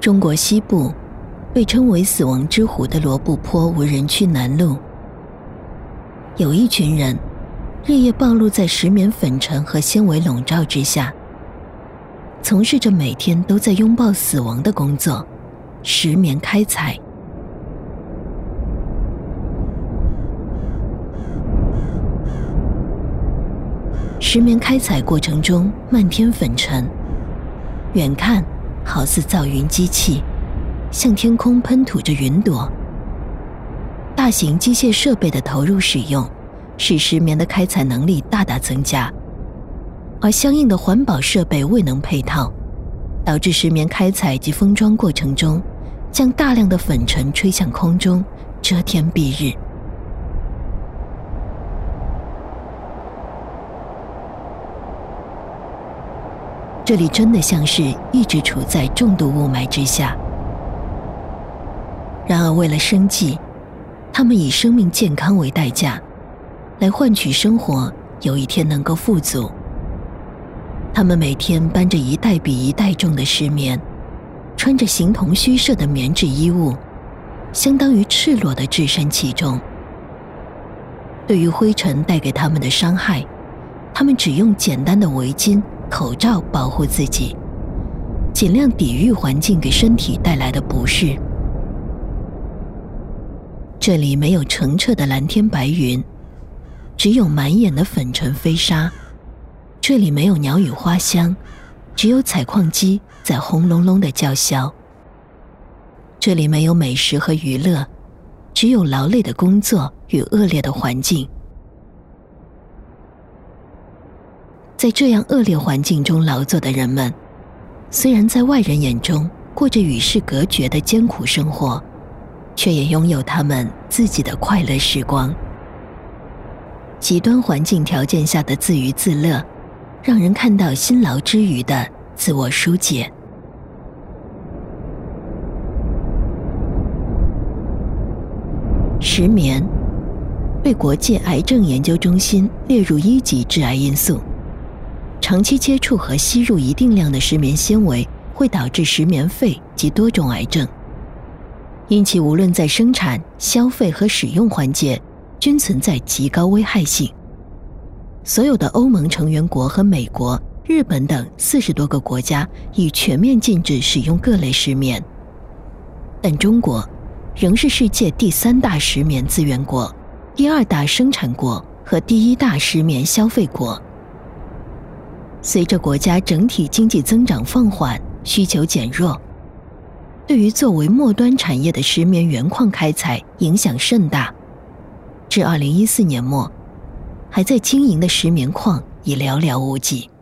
中国西部被称为死亡之湖的罗布泊无人区南麓，有一群人日夜暴露在石棉粉尘和纤维笼罩之下，从事着每天都在拥抱死亡的工作——石棉开采。石棉开采过程中漫天粉尘，远看好似造云机器，向天空喷吐着云朵。大型机械设备的投入使用，使石棉的开采能力大大增加，而相应的环保设备未能配套，导致石棉开采及封装过程中将大量的粉尘吹向空中，遮天蔽日。这里真的像是一直处在重度雾霾之下。然而为了生计，他们以生命健康为代价，来换取生活有一天能够富足。他们每天搬着一袋比一袋重的石棉，穿着形同虚设的棉质衣物，相当于赤裸地置身其中。对于灰尘带给他们的伤害，他们只用简单的围巾、口罩保护自己，尽量抵御环境给身体带来的不适。这里没有澄澈的蓝天白云，只有满眼的粉尘飞沙。这里没有鸟语花香，只有采矿机在轰隆隆地叫嚣。这里没有美食和娱乐，只有劳累的工作与恶劣的环境。在这样恶劣环境中劳作的人们，虽然在外人眼中过着与世隔绝的艰苦生活，却也拥有他们自己的快乐时光。极端环境条件下的自娱自乐，让人看到辛劳之余的自我疏解。石棉被国际癌症研究中心列入1级致癌因素。长期接触和吸入一定量的石棉纤维会导致石棉肺及多种癌症，因其无论在生产、消费和使用环节均存在极高危害性。所有的欧盟成员国和美国、日本等40多个国家已全面禁止使用各类石棉，但中国仍是世界第3大石棉资源国、第2大生产国和第1大石棉消费国。随着国家整体经济增长放缓，需求减弱，对于作为末端产业的石棉原矿开采影响甚大。至2014年末，还在经营的石棉矿已寥寥无几。